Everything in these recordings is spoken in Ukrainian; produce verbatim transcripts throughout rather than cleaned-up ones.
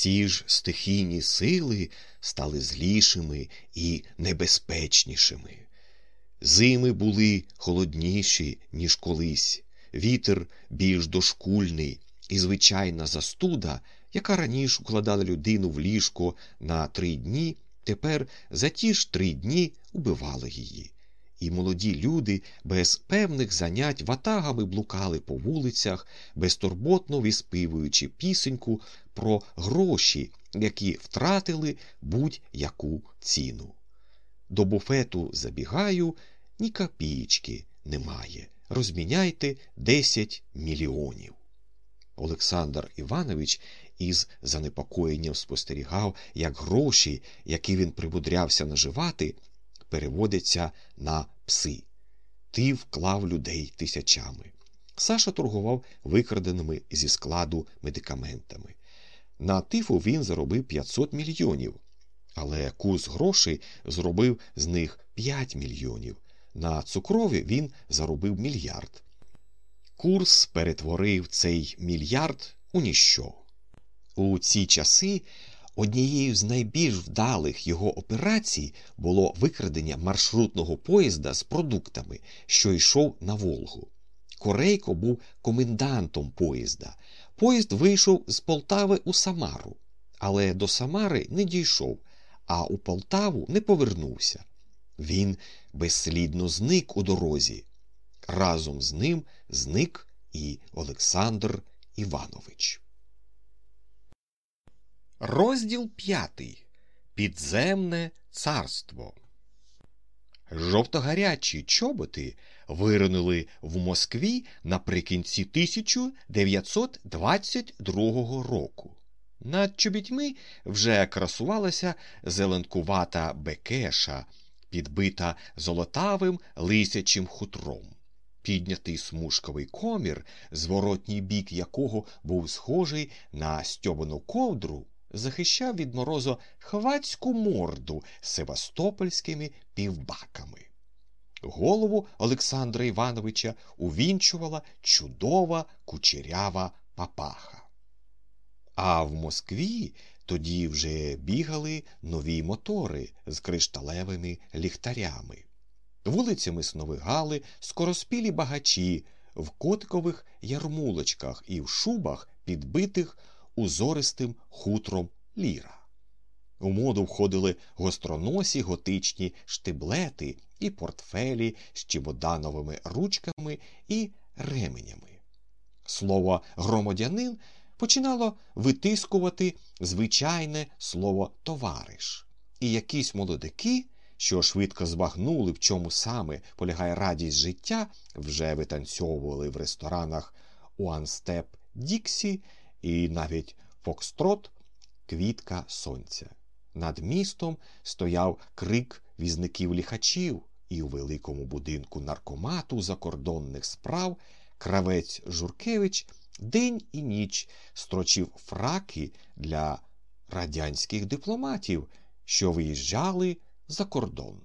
Ці ж стихійні сили стали злішими і небезпечнішими. Зими були холодніші, ніж колись, вітер більш дошкульний, і звичайна застуда, яка раніше укладала людину в ліжко на три дні, тепер за ті ж три дні убивала її. І молоді люди без певних занять ватагами блукали по вулицях, безтурботно виспівуючи пісеньку про гроші, які втратили будь-яку ціну. До буфету забігаю, ні копієчки немає. Розміняйте десять мільйонів. Олександр Іванович із занепокоєнням спостерігав, як гроші, які він примудрявся наживати, переводяться на пси. Ти вклав людей тисячами. Саша торгував викраденими зі складу медикаментами. На тифу він заробив п'ятсот мільйонів, але курс грошей зробив з них п'ять мільйонів. На цукрові він заробив мільярд. Курс перетворив цей мільярд у ніщо. У ці часи однією з найбільш вдалих його операцій було викрадення маршрутного поїзда з продуктами, що йшов на Волгу. Корейко був комендантом поїзда. Поїзд вийшов з Полтави у Самару, але до Самари не дійшов, а у Полтаву не повернувся. Він безслідно зник у дорозі. Разом з ним зник і Олександр Іванович. Розділ п'ятий. Підземне царство. Жовтогарячі чоботи виринули в Москві наприкінці тисяча дев'ятсот двадцять другого року. Над чобітьми вже красувалася зеленкувата бекеша, підбита золотавим лисячим хутром. Піднятий смужковий комір, зворотній бік якого був схожий на стьобану ковдру, захищав від морозу хвацьку морду з севастопольськими півбаками. Голову Олександра Івановича увінчувала чудова кучерява папаха. А в Москві тоді вже бігали нові мотори з кришталевими ліхтарями. Вулицями сновигали скороспілі багачі в котикових ярмулочках і в шубах, підбитих узористим хутром ліра. У моду входили гостроносі готичні штиблети і портфелі з чемодановими ручками і ременями. Слово «громадянин» починало витискувати звичайне слово «товариш». І якісь молодики, що швидко збагнули, в чому саме полягає радість життя, вже витанцьовували в ресторанах «Уанстеп Діксі» і навіть «Фокстрот» «Квітка сонця». Над містом стояв крик візників-ліхачів, і у великому будинку наркомату закордонних справ кравець Журкевич день і ніч строчив фраки для радянських дипломатів, що виїжджали за кордон.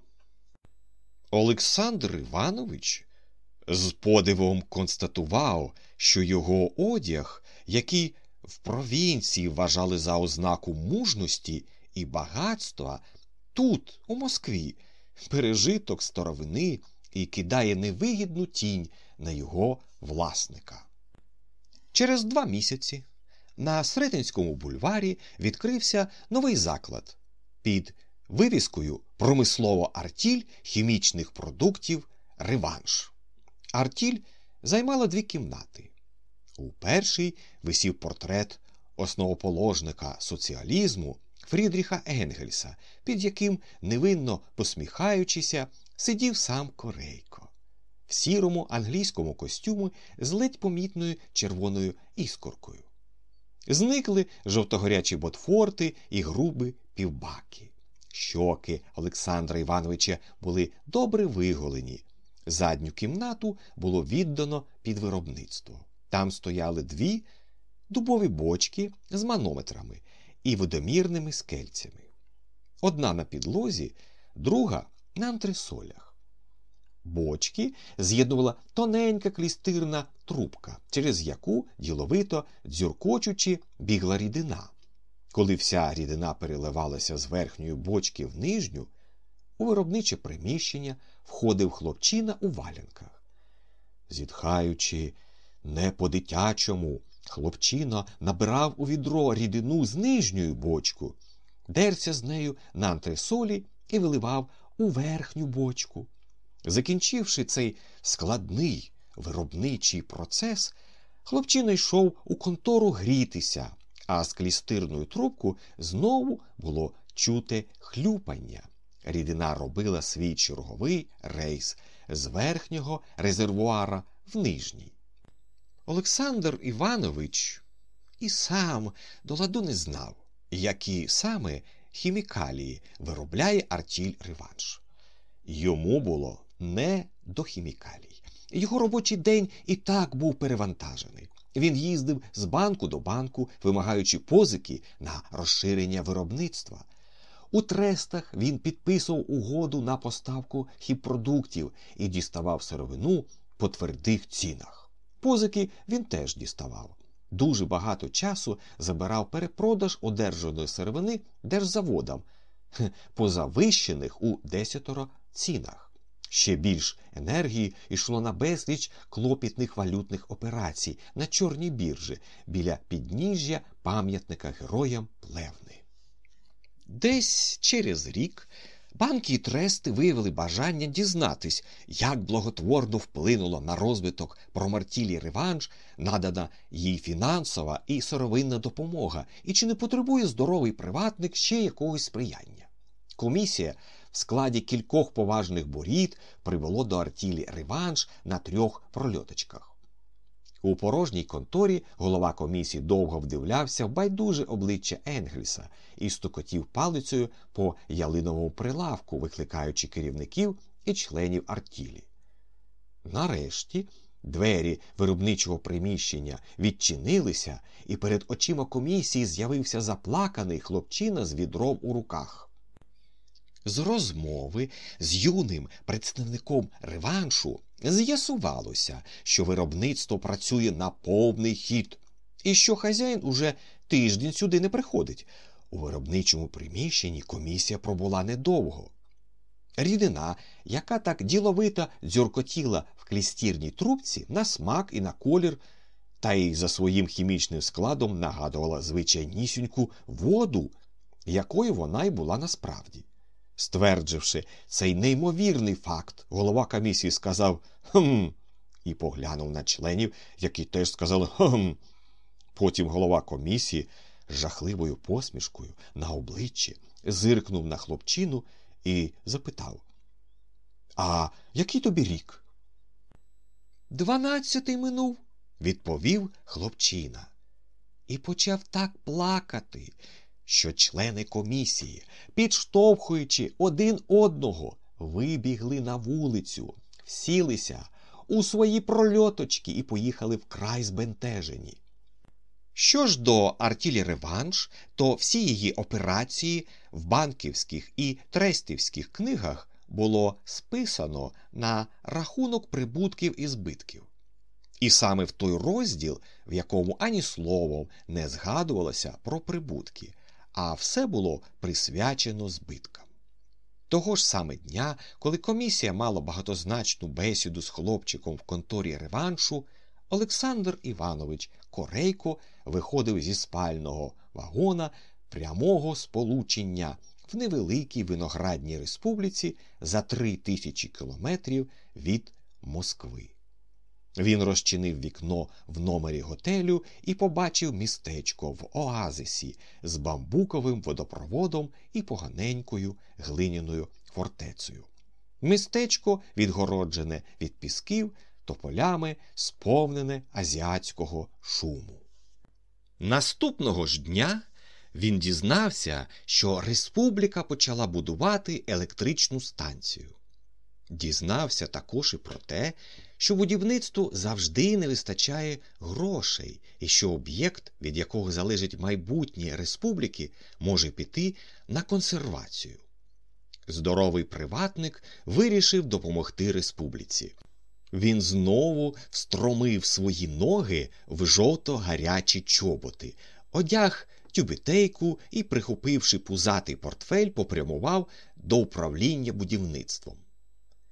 Олександр Іванович з подивом констатував, що його одяг, який в провінції вважали за ознаку мужності і багатства, тут, у Москві, пережиток старовини і кидає невигідну тінь на його власника. Через два місяці на Сретенському бульварі відкрився новий заклад під вивіскою «Промислова артіль хімічних продуктів «Реванш». Артіль займала дві кімнати. У першій висів портрет основоположника соціалізму Фрідріха Енгельса, під яким, невинно посміхаючися, сидів сам Корейко. В сірому англійському костюмі з ледь помітною червоною іскоркою. Зникли жовтогорячі ботфорти і груби півбаки. Щоки Олександра Івановича були добре виголені. Задню кімнату було віддано під виробництво. Там стояли дві дубові бочки з манометрами і водомірними скельцями. Одна на підлозі, друга на антресолях. Бочки з'єднувала тоненька клістирна трубка, через яку, діловито дзюркочучи, бігла рідина. Коли вся рідина переливалася з верхньої бочки в нижню, у виробниче приміщення входив хлопчина у валянках. Зітхаючи не по-дитячому, хлопчина набирав у відро рідину з нижньої бочку, дерся з нею на антресолі і виливав у верхню бочку. Закінчивши цей складний виробничий процес, хлопчина йшов у контору грітися, а з клістирної трубку знову було чути хлюпання. Рідина робила свій черговий рейс з верхнього резервуара в нижній. Олександр Іванович і сам до ладу не знав, які саме хімікалії виробляє артіль «Реванш». Йому було не до хімікалій. Його робочий день і так був перевантажений. Він їздив з банку до банку, вимагаючи позики на розширення виробництва. У трестах він підписував угоду на поставку хімпродуктів і діставав сировину по твердих цінах. Позики він теж діставав. Дуже багато часу забирав перепродаж одержаної сировини держзаводам по завищених у десятеро цінах. Ще більш енергії йшло на безліч клопітних валютних операцій на чорній біржі біля підніжжя пам'ятника героям Плевни. Десь через рік банки і трести виявили бажання дізнатись, як благотворно вплинуло на розвиток промартілі «Реванш» надана їй фінансова і сировинна допомога, і чи не потребує здоровий приватник ще якогось сприяння. Комісія в складі кількох поважних борід привело до артілі «Реванш» на трьох прольоточках. У порожній конторі голова комісії довго вдивлявся в байдуже обличчя Енгельса і стукотів палицею по ялиновому прилавку, викликаючи керівників і членів артілі. Нарешті двері виробничого приміщення відчинилися, і перед очима комісії з'явився заплаканий хлопчина з відром у руках. З розмови з юним представником «Реваншу» з'ясувалося, що виробництво працює на повний хід, і що хазяїн уже тиждень сюди не приходить. У виробничому приміщенні комісія пробула недовго. Рідина, яка так діловито дзюркотіла в клістірній трубці, на смак і на колір, та й за своїм хімічним складом нагадувала звичайнісіньку воду, якою вона й була насправді. Ствердживши цей неймовірний факт, голова комісії сказав «Хм» і поглянув на членів, які теж сказали «Хм». Потім голова комісії з жахливою посмішкою на обличчі зиркнув на хлопчину і запитав «А який тобі рік?» «Дванадцятий минув», – відповів хлопчина. І почав так плакати, що члени комісії, підштовхуючи один одного, вибігли на вулицю, всілися у свої прольоточки і поїхали вкрай збентежені. Що ж до артілі «Реванш», то всі її операції в банківських і трестівських книгах було списано на рахунок прибутків і збитків. І саме в той розділ, в якому ані словом не згадувалося про прибутки, а все було присвячено збиткам. Того ж саме дня, коли комісія мала багатозначну бесіду з хлопчиком в конторі «Реваншу», Олександр Іванович Корейко виходив зі спального вагона прямого сполучення в невеликій виноградній республіці за три тисячі кілометрів від Москви. Він розчинив вікно в номері готелю і побачив містечко в оазисі з бамбуковим водопроводом і поганенькою глиняною фортецею. Містечко відгороджене від пісків тополями, сповнене азіатського шуму. Наступного ж дня він дізнався, що республіка почала будувати електричну станцію. Дізнався також і про те, що будівництву завжди не вистачає грошей, і що об'єкт, від якого залежить майбутнє республіки, може піти на консервацію. Здоровий приватник вирішив допомогти республіці. Він знову встромив свої ноги в жовто-гарячі чоботи, одяг тюбітейку і, прихопивши пузатий портфель, попрямував до управління будівництвом.